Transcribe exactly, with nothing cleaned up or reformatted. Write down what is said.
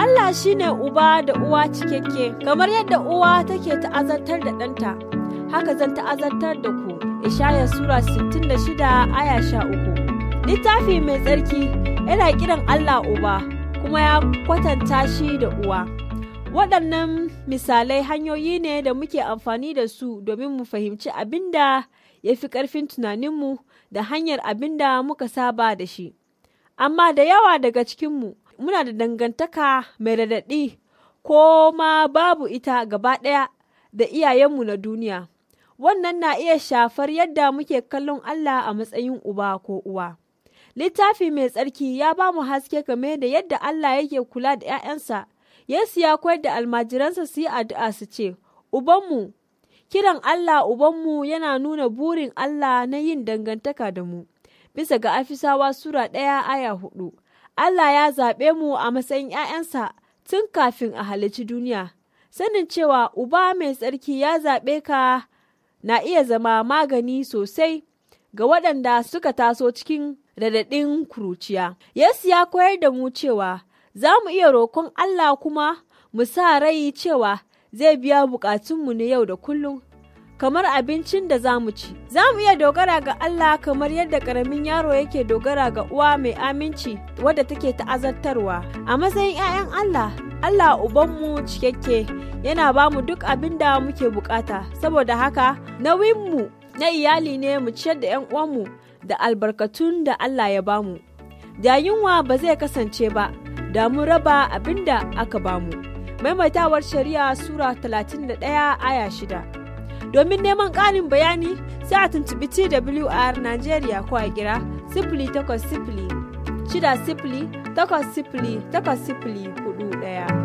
Allah shine uba da uwa cikakke, kamar yadda uwa take ta'azantar da ɗanta, haka zan ta'azantar da ku. Ishaya Sura sittin da shida aya sha uku. Littafi mai tsarki yana kiran Allah uba, kuma ya kwatanta shi da uwa. Waɗannan misalai hanyoyi ne da muke amfani da su domin mu fahimci abin da ya fi ƙarfin tunaninmu da hanyar abin da muka saba da shi. Amma da yawa daga cikinmu muna da dangantaka mai raɗaɗi ko ma babu ita gaba ɗaya da iyayenmu na duniya. Wannan na iya shafar yadda muke kallon Allah a matsayin uba ko uwa. Littafi mai tsarki ya ba mu haske game da yadda Allah yake kula da ‘ya'yansa. Yesu ya koyar da almajiransa su yi addu'a su ce, Ubanmu, kiran Allah Ubanmu yana nuna burin Allah na yin dangantaka da mu. Bisa ga Afisawa Sura ɗaya aya hudu, Allah ya zaɓe mu a matsayin ‘ya'yansa tun kafin a halicci duniya. Sanin cewa Uba mai tsarki ya zaɓe ka na iya zama magani sosai ga waɗanda suka taso cikin radadin kuruciya. Yesu ya koyar da mu cewa za mu iya roƙon Allah kuma mu sa rai cewa zai biya buƙatunmu na yau da kullum, kamar abincin da za mu ci. Za mu iya dogara ga Allah kamar yadda ƙaramin yaro yake dogara ga uwa mai aminci wadda take ta'azantarwa. A matsayin ‘ya'yan Allah, Allah Ubanmu cikakke yana ba mu duk abin da muke bukata. Saboda haka, nauyinmu na iyali ne mu ciyar da ‘yan uwanmu da albarkatun da Allah ya bamu. Da yunwa ba zai kasance ba, da mu raba abin da aka bamu. Maimaitawar Shari'a Sura talatin da ɗaya aya shida. Domin neman ƙarin bayani sai a tuntuɓi T W R Najeriya ko a kira sifili takwas sifili shida sifili takwas sifili takwas sifili hudu ɗaya.